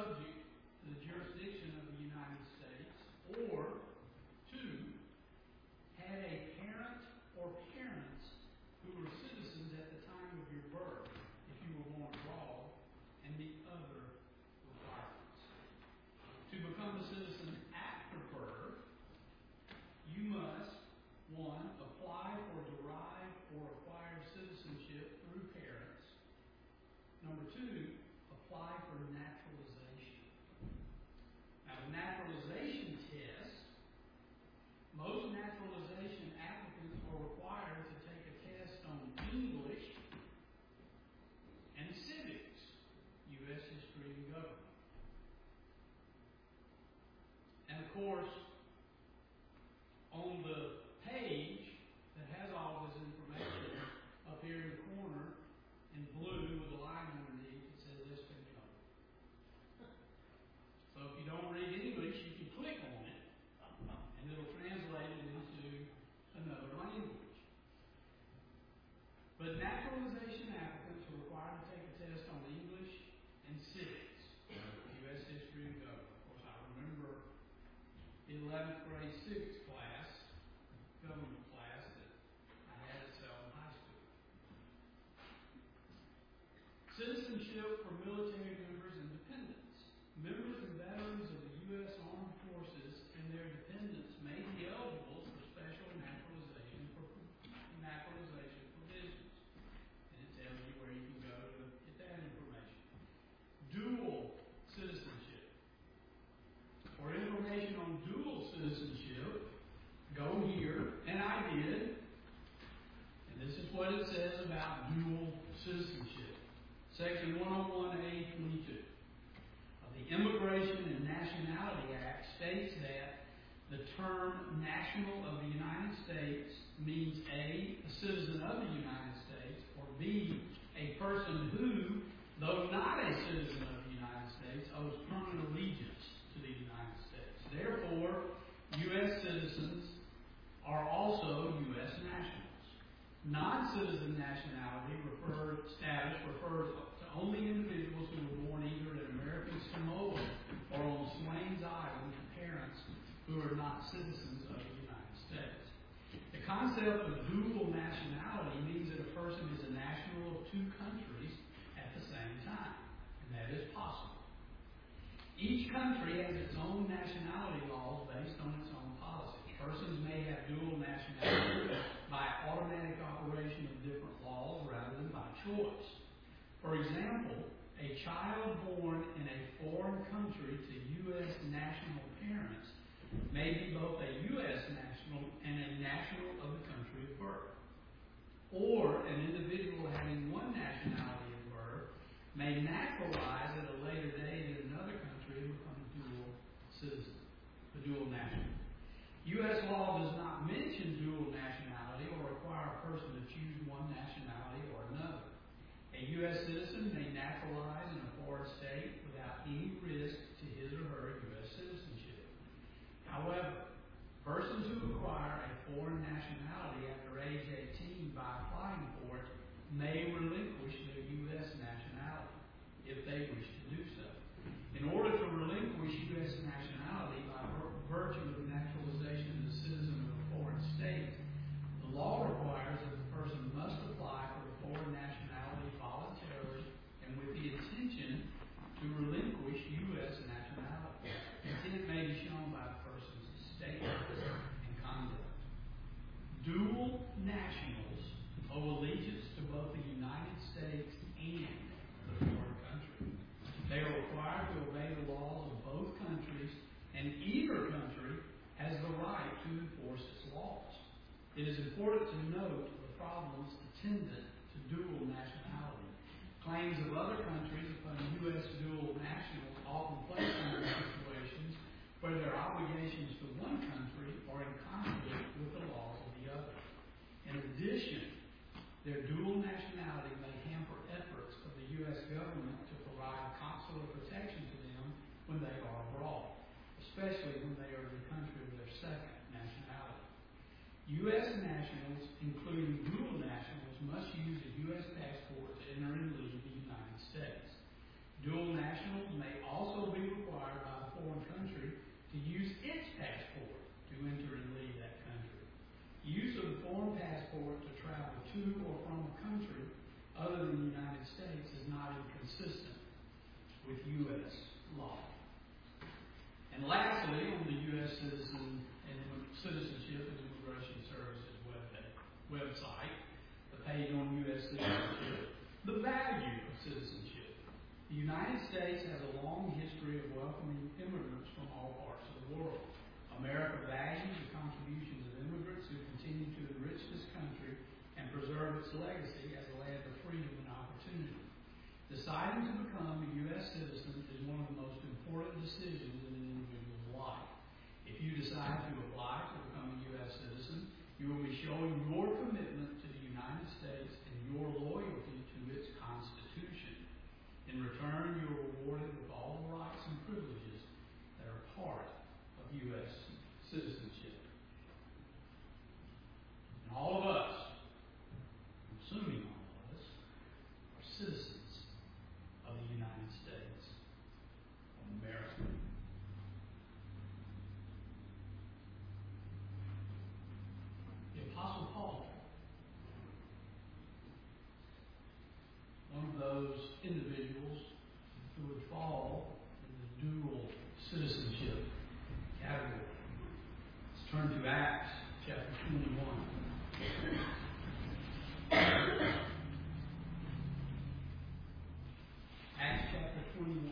subject to the jurisdiction of the United States, or 2, had a parent or parents who were citizens at the time of your birth, if you were born abroad, and meet other requirements. To become a citizen after birth, you must, 1, apply for derived or acquired citizenship through parents. Number 2, apply for naturalization. Now, the naturalization test, most naturalization applicants are required to take a test on English and civics, U.S. history and government. And of course, on the page that has all this information up here in the corner in blue with a line underneath, it says Espanol. So if you don't read English, you can click on it and it'll translate it into another language. But naturalization applicants are required to take a test on English and civics, U.S. history and government. Of course, I remember the 11th grade civics class, government class, that I had at Selma High School. Citizenship for military members and dependents. Members and veterans of the U.S. Armed Forces and their dependents may be eligible for special naturalization provisions. And it tells you where you can go to get that information. Dual citizenship. For information on dual citizenship, go here, and I did. And this is what it says about dual citizenship. Section 101A.22 of the Immigration and Nationality Act states that the term national of the United States means A, a citizen of the United States, or B, a person who, though not a citizen of the United States, owes permanent allegiance to the United States. Therefore, U.S. citizens are also U.S. nationals. Non-citizen nationality status refers to only individuals who were born either in American Samoa or on Swains Island to parents who are not citizens of the United States. The concept of dual nationality means that a person is a national of 2 countries at the same time, and that is possible. Each country has its own nationality laws based on its own policy. Persons may have dual nationality by automatic operation of different laws rather than by choice. For example, a child born in a foreign country to U.S. national parents may be both a U.S. national and a national of the country of birth. Or an individual having one nationality of birth may naturalize at a later date in another country and become a dual citizen, a dual national. U.S. law does not mention dual nationality or require a person to choose one nationality or another. A U.S. citizen may naturalize in a foreign state without any risk to his or her U.S. citizenship. However, persons who acquire a foreign nationality after age 18 by applying for it may relinquish their U.S. nationality if they wish to do so. In order to relinquish U.S. nationality by virtue of naturalization as a citizen of a foreign state, the law requires that the person must apply for the foreign nationality voluntarily and with the intention to relinquish U.S. nationality. Intent may be shown by the person's statements and conduct. Dual nationals owe allegiance to both the United States and the foreign country. They are required to obey the laws of both countries, and either country has the right to enforce its laws. It is important to note the problems attendant to dual nationality. Claims of other countries upon U.S. dual nationals often place them in situations where their obligations to one country are in conflict with the laws of the other. In addition, their dual nationality may hamper efforts of the U.S. government to provide consular protection to them when they are abroad, especially when they are in the country of their second nationality. U.S. nationals, including dual nationals, must use a U.S. passport to enter and leave the United States. Dual nationals may also be consistent with U.S. law. And lastly, on the U.S. Citizenship and Immigration Services website, the page on U.S. citizenship, the value of citizenship. The United States has a long history of welcoming immigrants from all parts of the world. America values the contributions of immigrants who continue to enrich this country and preserve its legacy as a land of freedom and opportunity. Deciding to become a U.S. citizen is one of the most important decisions in an individual's life. If you decide to apply to become a U.S. citizen, you will be showing your commitment to the United States and your loyalty to its Constitution. In return, you are rewarded with all the rights and privileges that are part of U.S. citizenship. And all of us, I'm assuming all of us, are citizens of the United States of America. The Apostle Paul, one of those individuals who would fall in the dual citizenship category. Let's turn to Acts chapter 21. Acts chapter 21.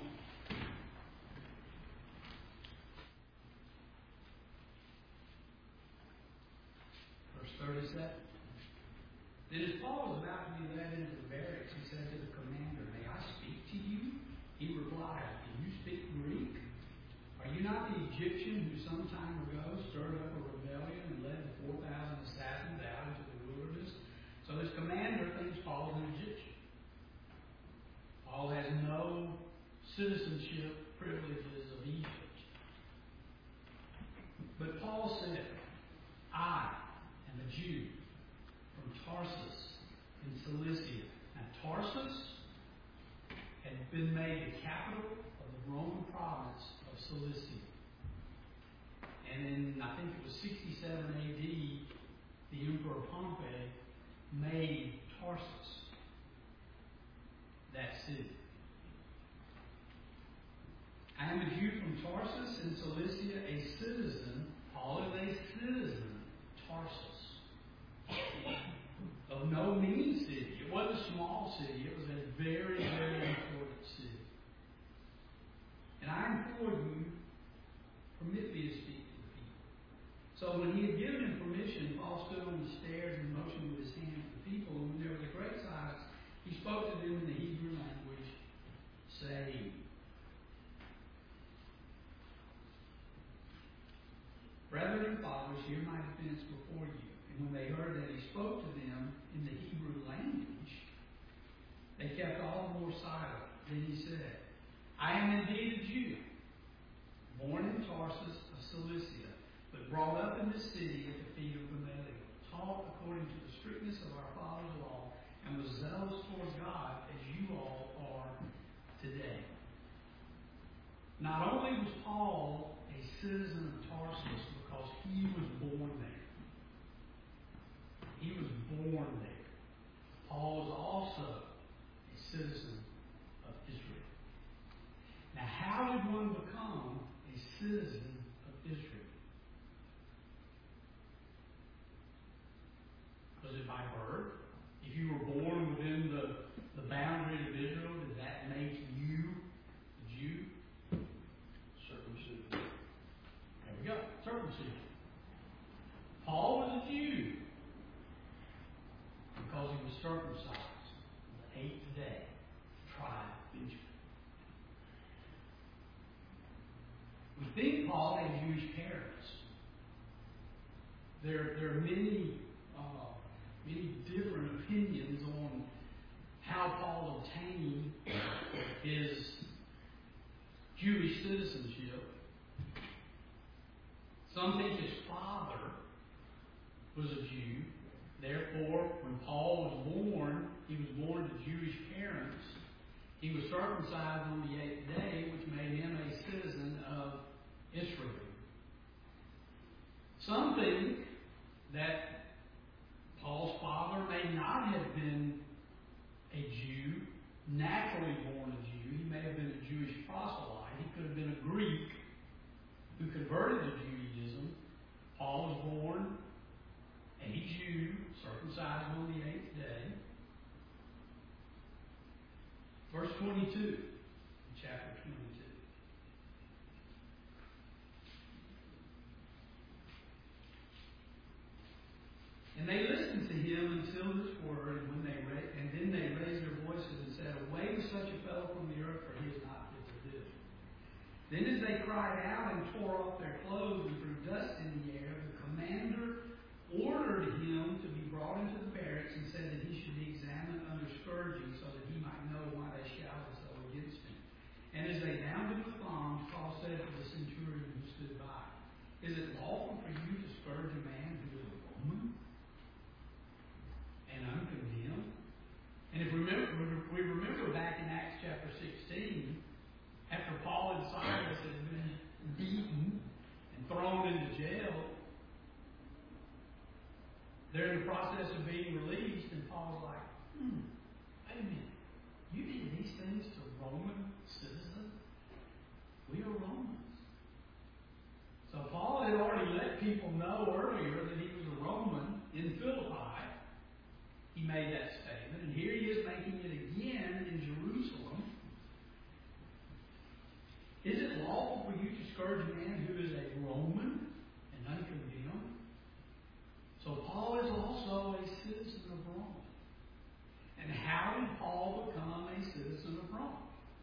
Verse 37. Then as Paul was about to be led into the barracks, he said to the commander, "May I speak to you?" He replied, "Do you speak Greek? Are you not the Egyptian who some time ago stirred up a rebellion and led the 4,000 assassins out into the wilderness?" So this commander thinks Paul is an Egyptian. Paul has no citizenship privileges of Egypt. But Paul said, "I am a Jew from Tarsus in Cilicia." Now Tarsus had been made the capital of the Roman province of Cilicia. And in, I think it was 67 A.D., the Emperor Pompey made Tarsus that city. "I am a Jew from Tarsus in Cilicia, a citizen." Paul is a citizen of Tarsus. Of no mean city. It wasn't a small city. It was a very, very important city. "And I implore you, permit me to speak to the people." So when he had given him permission, Paul stood on the stairs and motioned with his hand to the people. And when there was a great silence, he spoke to them in the Hebrew language, saying, "Brethren and fathers, hear my defense before you." And when they heard that he spoke to them in the Hebrew language, they kept all the more silent. Then he said, "I am indeed a Jew, born in Tarsus of Cilicia, but brought up in this city at the feet of Gamaliel, taught according to the strictness of our father's law, and was zealous toward God as you all are today." Not only was Paul a citizen of Tarsus because he was born there. He was born there. Paul was also a citizen of Israel. Now, how did one become a citizen of Israel? Was it by birth? If you were born within the boundaries of Israel, did that make you a Jew? Circumcision. There we go. Circumcision. Paul was a Jew because he was circumcised on the 8th day, tribe of Benjamin. We think Paul had Jewish parents. There are many different opinions on how Paul obtained his Jewish citizenship. Some think his father was a Jew. Therefore, when Paul was born, he was born to Jewish parents. He was circumcised on the 8th day, which made him a citizen of Israel. Some think that Paul's father may not have been a Jew, naturally born a Jew. He may have been a Jewish proselyte. He could have been a Greek who converted to Judaism. Paul was born a Jew, circumcised on the 8th day. Verse 22, chapter 22. And they listened to him until this word, and then they raised their voices and said, "Away with such a fellow from the earth, for he is not fit to live." Then as they cried out and tore off their clothes and threw dust in the air, the commander ordered him to be brought into the barracks and said that he should be examined under scourging so that he might know why they shouted so against him. And as they bound him with thongs, Paul said to the centurion who stood by, "Is it lawful for you to scourge a man who is a Roman and uncondemned?" And if we remember back in Acts chapter 16, after Paul and Silas had been beaten and thrown into jail, they're in the process of being released, and Paul's like, wait a minute, you did these things to Roman citizens? We are Romans. So Paul had already let people know earlier that he was a Roman in Philippi. He made that statement, and here he is making it again in Jerusalem. Is it lawful for you to scourge a man who is a Roman and uncondemned? So Paul is also a citizen of Rome. And how did Paul become a citizen of Rome?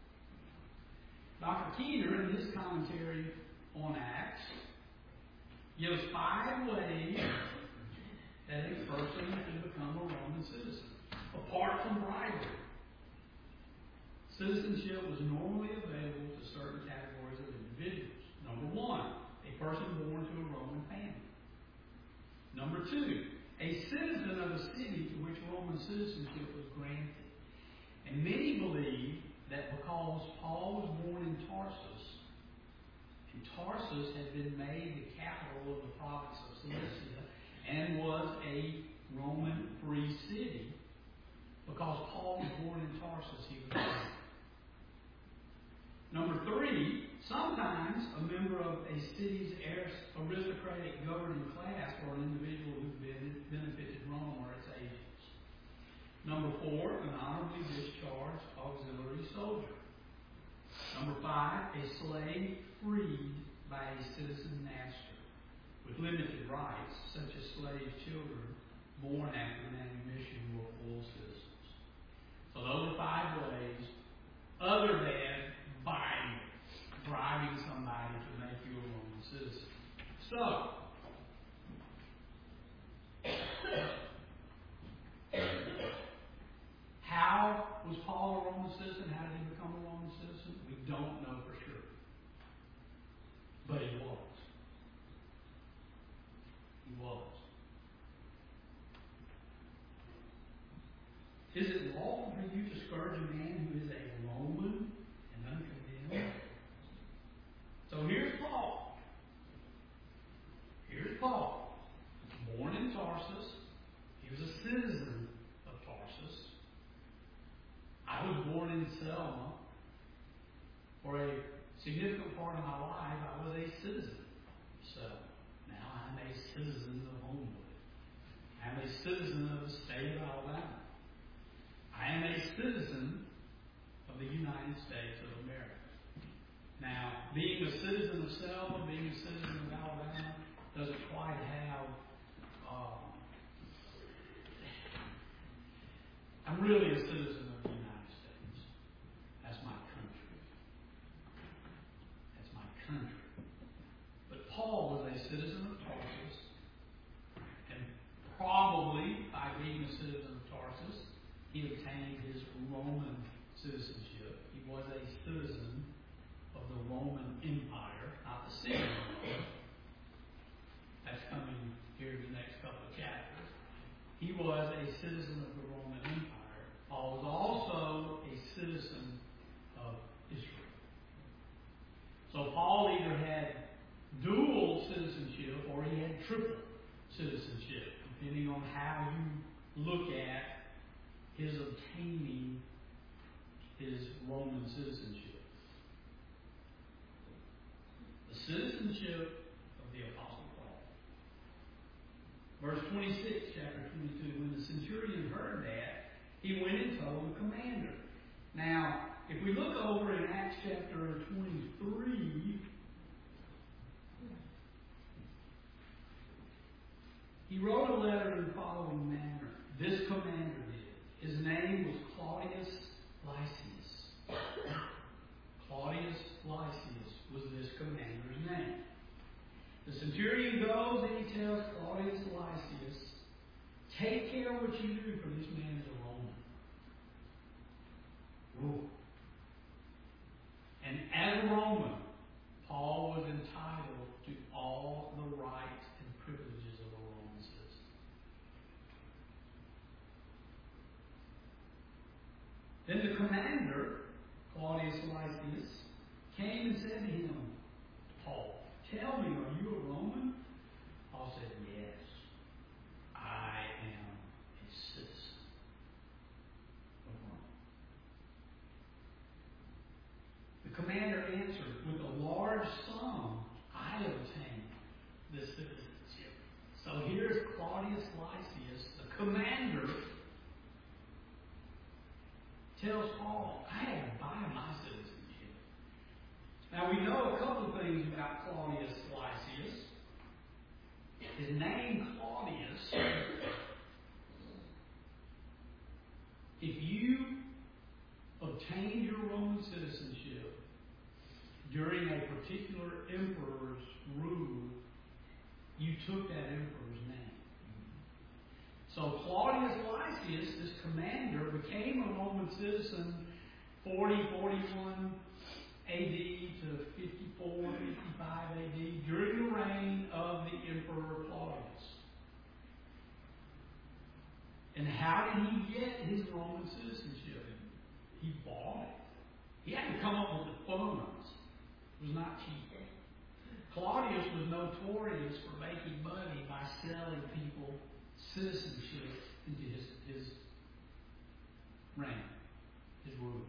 Dr. Keener, in his commentary on Acts, gives 5 ways that a person can become a Roman citizen, apart from bribery. Citizenship was normally available to certain categories of individuals. Number 1, a person born to a Roman family. Number 2, a citizen of a city to which Roman citizenship was granted. And many believe that because Paul was born in Tarsus, and Tarsus had been made the capital of the province of Cilicia, and was a Roman free city, because Paul was born in Tarsus, he was free. Number 3, sometimes a member of a city's aristocratic governing class or an individual who benefited Rome or its agents. Number 4, an honorably discharged auxiliary soldier. Number 5, a slave freed by a citizen master with limited rights, such as slave children born after manumission who were full citizens. So those are 5 ways, other than bribing somebody to make you a Roman citizen. So, how was Paul a Roman citizen? How did he become a Roman citizen? We don't know for sure. But he was. He was. Is it lawful for you to scourge a man who is a Roman and uncondemned? So here's Paul. Born in Tarsus. He was a citizen of Tarsus. I was born in Selma. For a significant part of my life, I was a citizen of Selma. Now I'm a citizen of Homewood. I'm a citizen of the state of Alabama. I am a citizen of the United States of America. Now, being a citizen of Selma, being a citizen of Alabama, doesn't quite have... I'm really a citizen of the United States. That's my country. That's my country. But Paul was a citizen of Tarsus, and probably by being a citizen of Tarsus, he obtained his Roman citizenship. He was a citizen of the Roman Empire, not the city of Rome. That's coming here in the next couple of chapters. He was a citizen of the Roman Empire. Paul was also a citizen of Israel. So Paul either had dual citizenship or he had triple citizenship, depending on how you look at his obtaining his Roman citizenship. The citizenship of the Apostle Paul. Verse 26, chapter 22. When the centurion heard that, he went and told the commander. Now, if we look over in Acts chapter 23, he wrote a letter in the following manner. This commander did. His name was Claudius Lysias. Claudius Lysias was this commander's name. The centurion goes and he tells Claudius Lysias, take care what you do, for this man is a Roman. Ooh. And as a Roman, Paul was entitled to all the rights and privileges of a Roman citizen. Then the commander, Claudius Lysias, came and said to him, Paul, tell me, are you a Roman? Paul said, yes, I am a citizen of Rome. The commander answered, with a large sum I obtained this citizenship. So here's Claudius Lysias, the commander, tells Paul, I had to buy my citizenship. Now we know a couple of things about Claudius Lysias. His name, Claudius, if you obtained your Roman citizenship during a particular emperor's rule, you took that emperor's name. So Claudius Lysias, this commander, became a Roman citizen 41 AD to 55 AD during the reign of the Emperor Claudius. And how did he get his Roman citizenship? He bought it. He had to come up with the funds. It was not cheap. Claudius was notorious for making money by selling people citizenship into his reign, his rule.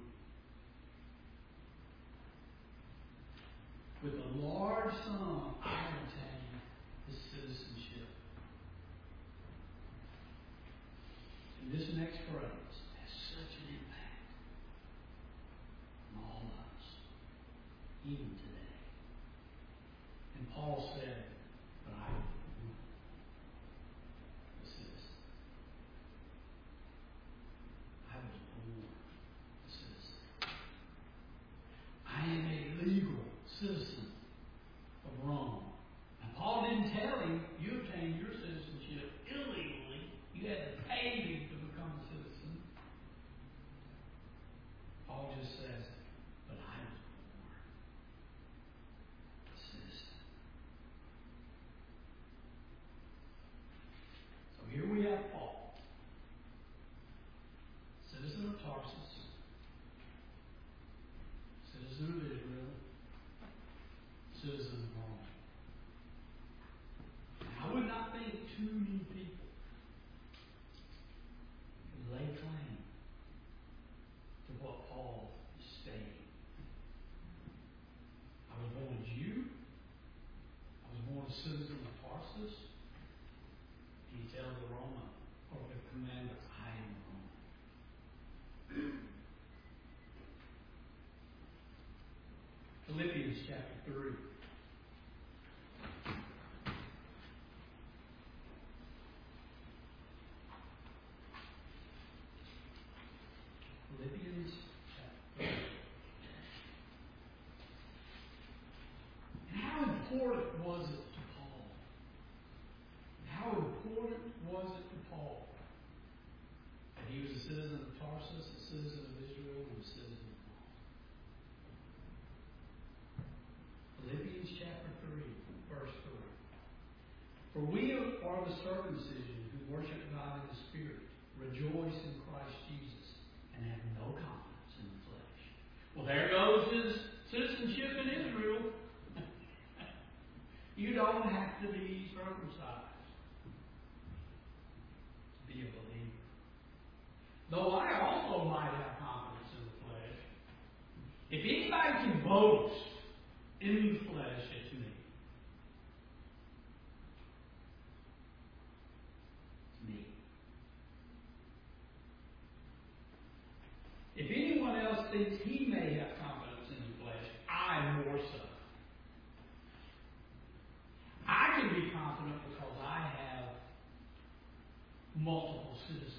With a large sum, I obtained his citizenship. And this next phrase has such an impact on all of us, even today. And Paul said, but I was born a citizen. I was born a citizen. I am a legal citizen of Rome. And Paul didn't tell him, you obtained your citizenship illegally. You had to pay me to become a citizen. Paul just says, but I was born a citizen. So here we have Paul, citizen of Tarsus, citizen of Israel, citizen of Rome. I would not think too many people would lay claim to what Paul is stating. I was born a Jew. I was born a citizen of Tarsus. He tells the Roman, or the commander, I am Roman. Philippians chapter 3. Philippians chapter 3. And how important was it to Paul? How important was it to Paul that he was a citizen of Tarsus, a citizen of Israel, and a citizen of Rome? Philippians chapter 3, verse 3. For we are the circumcision who worship God in the Spirit, rejoice in Christ Jesus, and have no confidence in the flesh. Well, there goes his citizenship in Israel. You don't have to be circumcised to be a believer. Though I also might have confidence in the flesh, If anybody can boast in the flesh, it's me. It's me. If anyone else thinks he may have confidence in the flesh, I more so. I can be confident because I have multiple citizenships.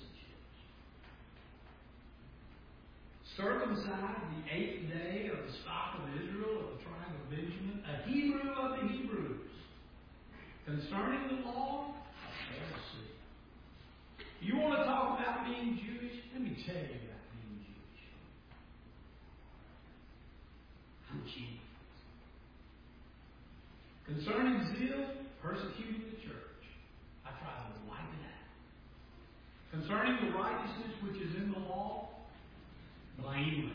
Circumcised the 8th day of the stock of Israel, of the tribe of Benjamin, a Hebrew of the Hebrews. Concerning the law, a Pharisee. You want to talk about being Jewish? Let me tell you about being Jewish. I'm Jewish. Concerning zeal, persecuting the church. I try to wipe it out. Concerning the righteousness which is in the law, blameless.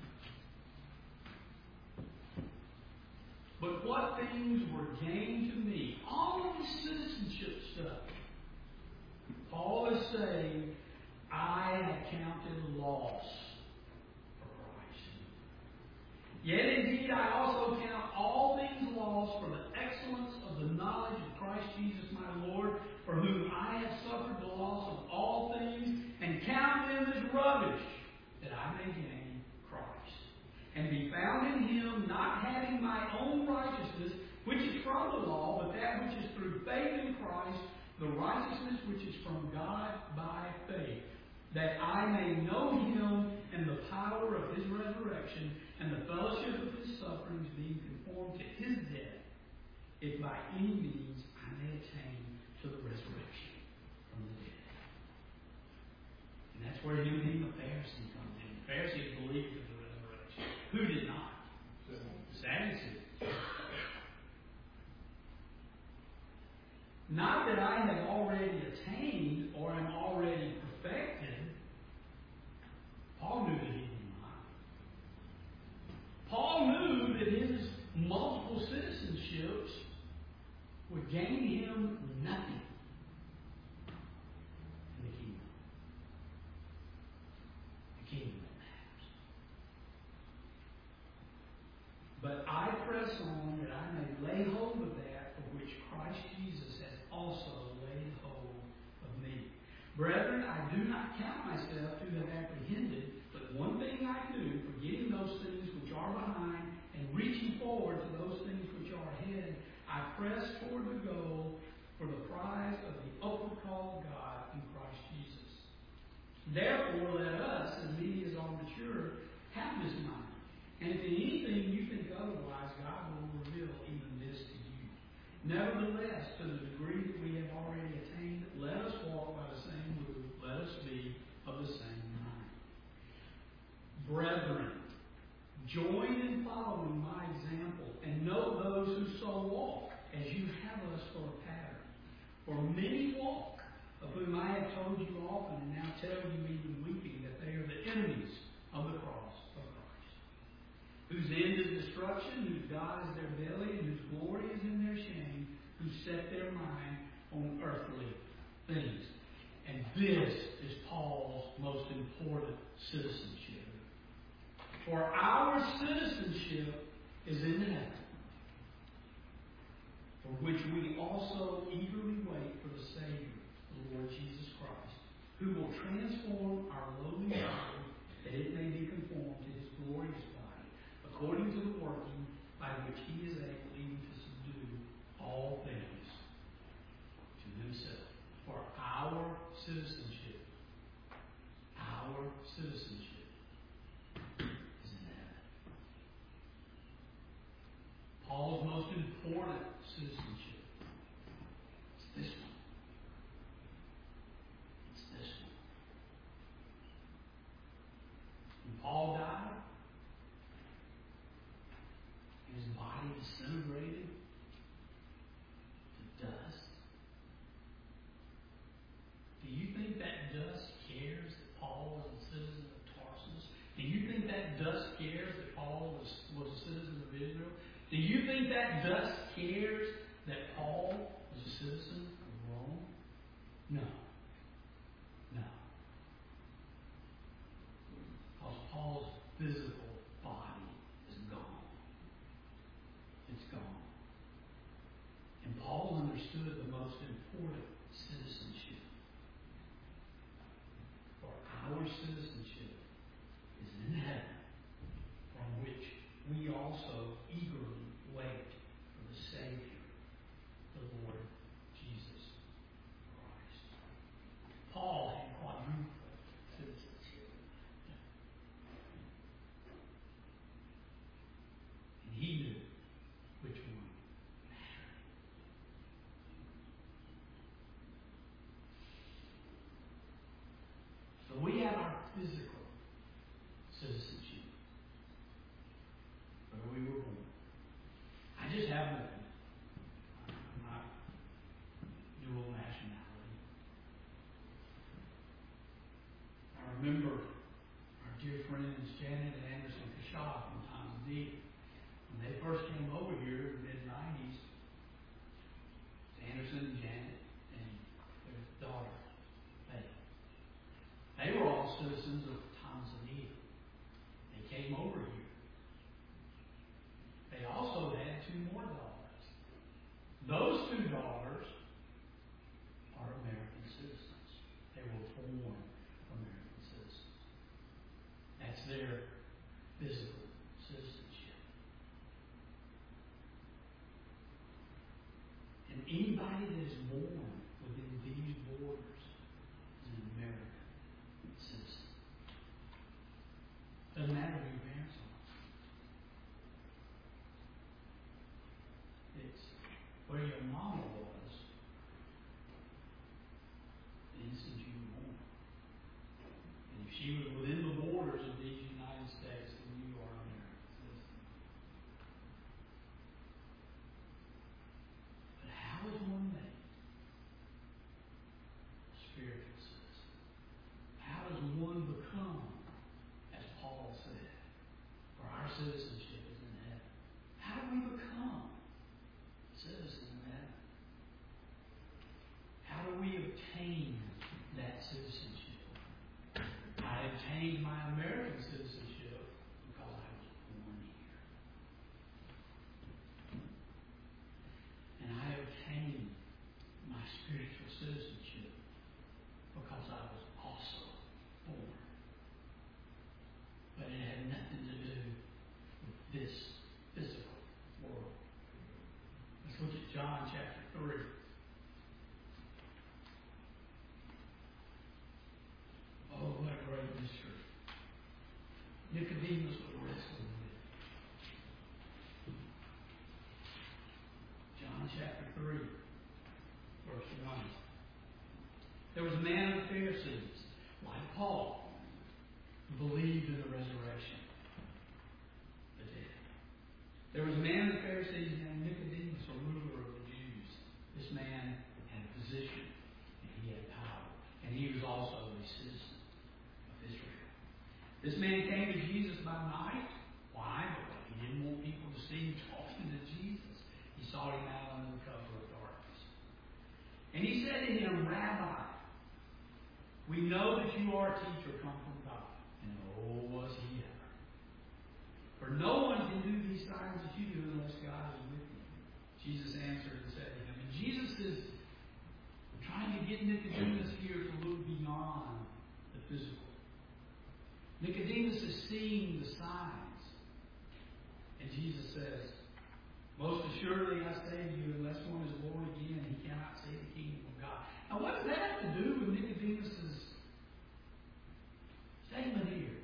But what things were gained to me? All of this citizenship stuff. Paul is saying, I have counted loss for Christ. Yet indeed I also count all things lost for the excellence of the knowledge of Christ Jesus my Lord, for whom I have suffered the loss of all things, and count them as rubbish, that I may gain Christ, and be found in Him, not having my own righteousness, which is from the law, but that which is through faith in Christ, the righteousness which is from God by faith, that I may know Him and the power of His resurrection, and the fellowship of His sufferings, being conformed to His death, if by any means I may attain to the resurrection from the dead. And that's where him being a Pharisee comes in. The Pharisees believed in the resurrection. Who did not? The Sadducees. Not that I have already attained or am already perfected. Paul knew that he did not. Paul knew that his multiple citizenships would gain him nothing in the kingdom. The kingdom that matters. But I press on that I may lay hold of that for which Christ Jesus has also laid hold of me. Brethren, I do not count myself to have apprehended, but one thing I do, forgetting those things which are behind and reaching forward to those things which are ahead, I press toward the goal for the prize of the upward call of God in Christ Jesus. Therefore, let us, as many as are mature, have this mind. And if in anything you think otherwise, God will reveal even this to you. Nevertheless, to the degree that we have already attained, let us walk by the same rule. Let us be of the same mind. Brethren, join in following my example, and know those who so walk, as you have us for a pattern. For many walk, of whom I have told you often, and now tell you even weeping, that they are the enemies of the cross of Christ, whose end is destruction, whose God is their belly, and whose glory is in their shame, who set their mind on earthly things. And this is Paul's most important citizenship. For our citizenship is in heaven, for which we also eagerly wait for the Savior, the Lord Jesus Christ, who will transform our lowly body, that it may be conformed to His glorious body, according to the working by which He is able even to subdue all things to Himself. For our citizenship is in heaven. Paul's most important citizenship is this one. It's this one. When Paul died, his body disintegrated to dust. Do you think that dust cares that Paul was a citizen of Tarsus? Do you think that dust cares that Paul was a citizen of Israel? Do you think that dust cares that Paul was a citizen of Rome? No. No. Because Paul's physical body important citizenship. For our citizenship is in heaven, from which we also eagerly wait for the Savior, the Lord Jesus Christ. Paul had quadruple citizenship. And he knew which one mattered. So we have our physical citizenship, where we were born. I just have one. I'm not dual nationality. I remember our dear friends Janet and Anderson Kashaw from Tom's Deep. When they first came over here in the mid-90s, Anderson and Janet and their daughter, Faith. They were all citizens of Tanzania. They came over here. They also had 2 more daughters. Those 2 daughters are American citizens. They were born American citizens. That's their physical citizenship. And anybody that is born within these borders is an American citizen. Doesn't matter who your parents are. It's where your mama was the instant you were born. And if she was within the borders of these United States, then you are an American citizen. But how is one made a spiritual citizen? How does one become, as Paul said, for our citizenship is in heaven? How do we become citizens of heaven? How do we obtain that citizenship? I obtained my American citizenship because I was born here. And I obtained my spiritual citizenship because I was also born. But it had nothing to do with this physical world. Let's look at John chapter 3. Oh, what a great mystery. Nicodemus was wrestling with it. John chapter 3, verse 1. There was a man of the Pharisees, like Paul, who believed in the resurrection of the dead. There was a man of the Pharisees named Nicodemus, a ruler of the Jews. This man had a position, and he had power, and he was also a citizen of Israel. This man came to Jesus by night. Why? Because he didn't want people to see him talking to Jesus. He sought him out under the cover of darkness. And he said to him, Rabbi, we know that you are a teacher come from God. And oh, was he ever. For no one can do these signs that you do unless God is with you. Jesus answered and said to him, and Jesus is trying to get Nicodemus here to look beyond the physical. Nicodemus is seeing the signs. And Jesus says, most assuredly I say to you, unless one is born again, he cannot see the kingdom of God. Now what does that have to do with Nicodemus' statement here?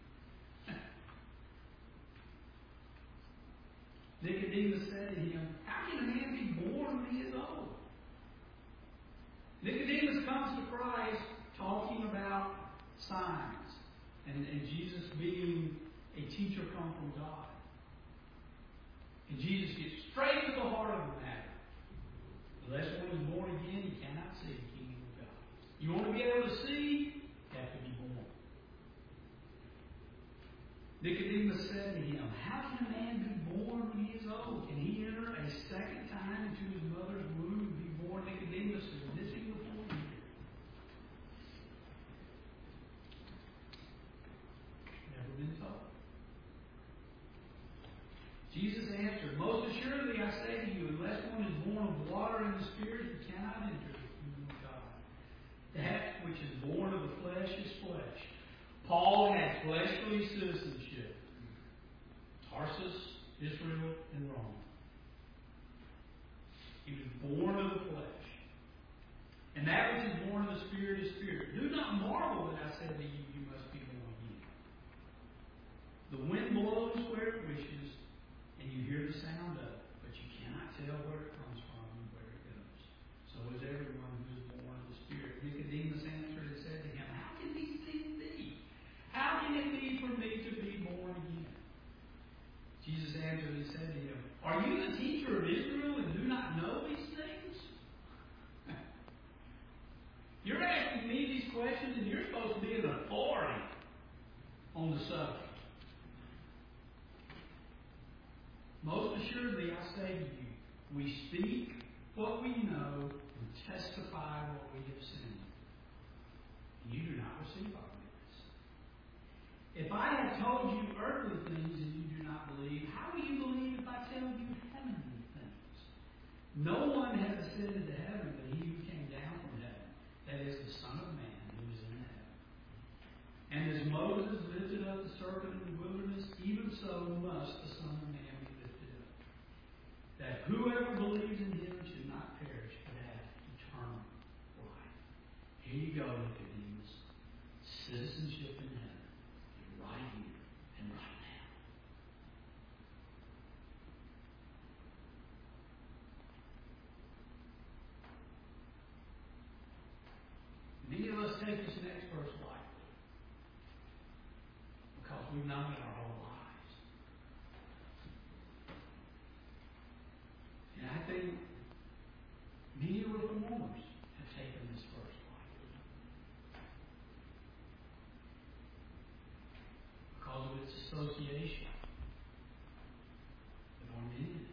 Nicodemus said to him, how can a man be born when he is old? Nicodemus comes to Christ talking about signs and Jesus being a teacher come from God. And Jesus gets straight to the heart of the matter. Unless one is born again, he cannot see the kingdom of God. You want to be able to see, you have to be born. Nicodemus said to him, how can a man be born when he is old? Can he enter a second time into his mother's womb and be born? Nicodemus is missing the point here. Never been told. Jesus answered, most assuredly I say to you, unless one is born of water and the Spirit, he cannot enter the which is born of the flesh is flesh. Paul had fleshly citizenship. Tarsus, Israel, and Rome. He was born of the flesh. And that which is born of the Spirit is spirit. Do not marvel that I said to you, you must be born again. The wind blows where it wishes, and you hear the sound of it, but you cannot tell where it comes from and where it goes. So is everyone who is born of the Spirit. Nicodemus answered and said to him, how can these things be? How can it be for me to be born again? Jesus answered and said to him, are you the teacher of Israel and do not know these things? You're asking me these questions and you're supposed to be an authority on the subject. Most assuredly, I say to you, we speak what we know and testify what we have seen. And you do not receive our witness. If I have told you earthly things and you do not believe, how will you believe if I tell you heavenly things? No one has ascended to heaven but he who came down from heaven, that is the Son of Man who is in heaven. And as Moses lifted up the serpent in the wilderness, even so must the Son of Man be lifted up, that whoever believes in him should not perish but have eternal life. Here you go, Nicodemus. Citizenship in heaven. You're right here and right now. Many of us take this next verse lightly because we've known it our whole lives. And I think many reformers have taken this verse lightly because of its association with Arminianism.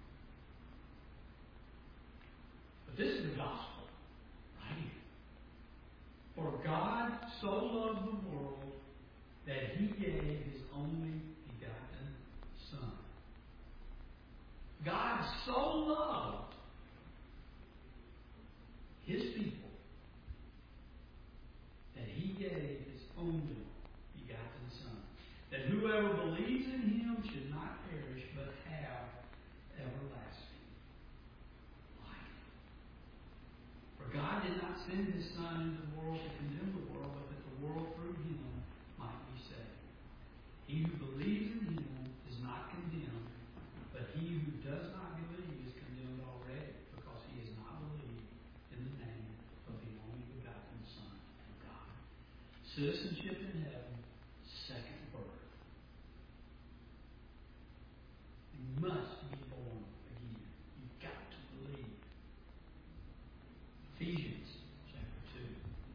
But this is the gospel right here. For God so loved the world that he gave his only begotten Son. God so loved his people that he gave his only begotten Son, that whoever believes in him should not perish but have everlasting life. For God did not send his Son into the world to condemn the world, but that the world through him might be saved. He who believes in him is not condemned, but he who does not believe is condemned already, because he has not believed in the name of the only begotten Son of God. Citizenship in heaven, second birth. You must be born again. You've got to believe. Ephesians chapter 2.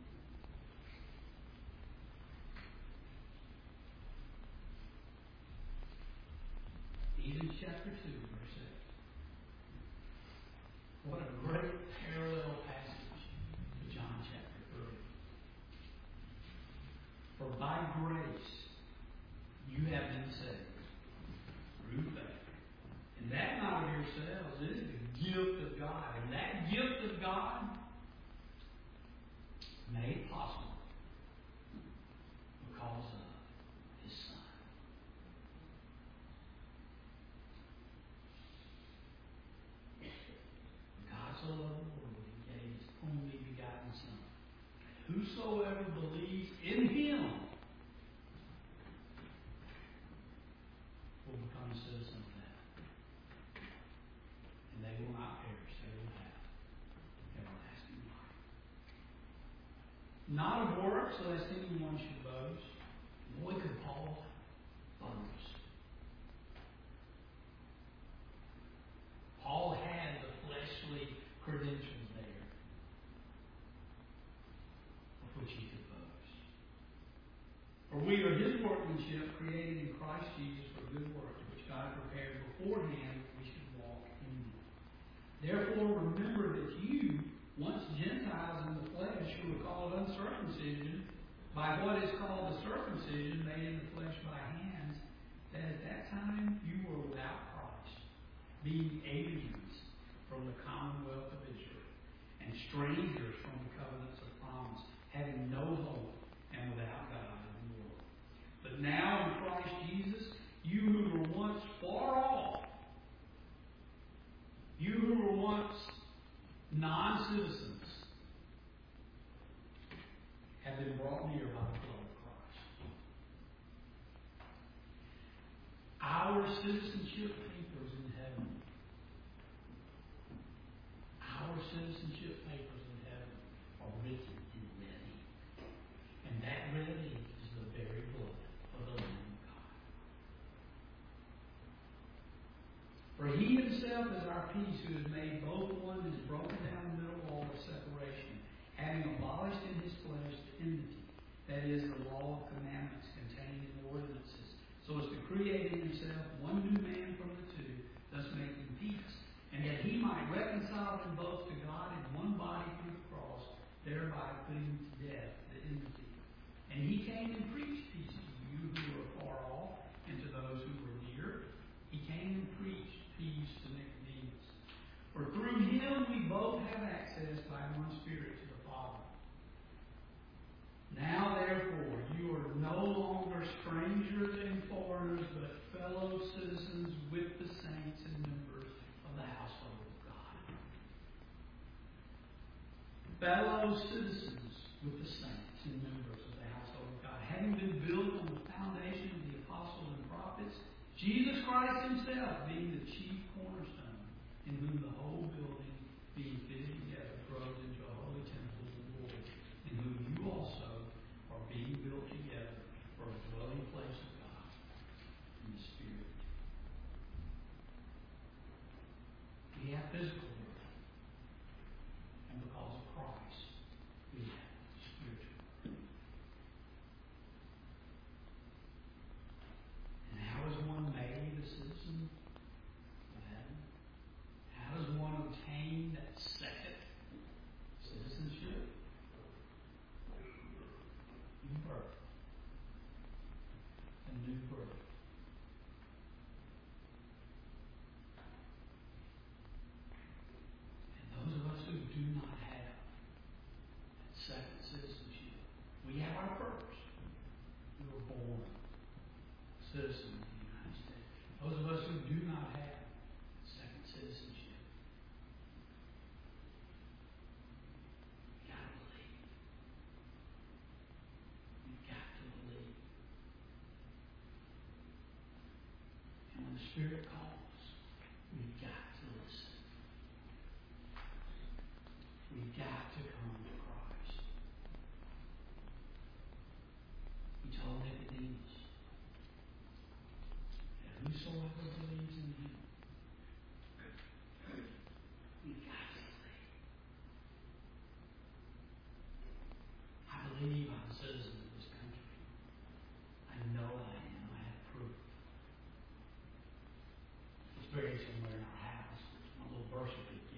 Ephesians chapter 2, verse 8. What a great parallel passage to John chapter 3. For by grace you have been saved through faith. And that not of yourselves, it is the gift of God. And that gift of God made possible because of his Son. God so loved the world, he gave his only begotten Son. Whosoever believes in him will become a citizen of that. And they will not perish, they will have everlasting life. Not of works, lest anyone should boast. Boy, could Paul boast. Paul had the fleshly credentials there of which he could boast. For we are his workmanship, created in Christ Jesus for good works, which God prepared beforehand that we should walk in them. Therefore remember that you, once Gentiles in the flesh, who were called uncircumcision, by what is called the circumcision made in the flesh by hands, that at that time you were without Christ, being aliens from the commonwealth of Israel, and strangers from the covenants of promise, having once non-citizens have been brought near by the blood of Christ. Our citizenship papers in heaven. Our citizenship papers in heaven are written in red ink. And that red ink is the very blood of the Lamb of God. For he himself is our peace, who has made both one, and has broken down the middle wall of separation, having abolished in his flesh the enmity, that is, the law of commandments contained in the ordinances, so as to create in himself one new man from the two, thus making peace, and that he might reconcile them both to God in one body through the cross, thereby putting to death the enmity. And he came and preached peace to you who were far off, and to those who were near. He came and preached peace to Nicodemus. For through him we both have access by one Spirit to the Father. Now therefore you are no longer strangers and foreigners, but fellow citizens with the saints and members of the household of God. Fellow citizens with the saints and members of the household of God, having been built on the foundation of the apostles and prophets, Jesus Christ himself being the chief cornerstone, in whom the whole building being fitted together grows into a holy temple of the Lord, in whom you also are being built together for a dwelling place of God in the Spirit. We have physical birth, and because of Christ, we have spiritual birth. And how is one made a citizen of heaven? How does one obtain that second citizenship? New birth. A new birth. And those of us who do not have that second citizenship, we have our first. We were born citizens of the United States. Those of us who do not have second citizenship, we got to believe. We've got to believe. And when the Spirit calls, we've got to listen. We've got to come to Christ. He told Nicodemus that whosoever believes in him, we've got to believe. I believe I'm a citizen of this country. I know I am. I have proof. It's buried somewhere in our house. My little birth certificate.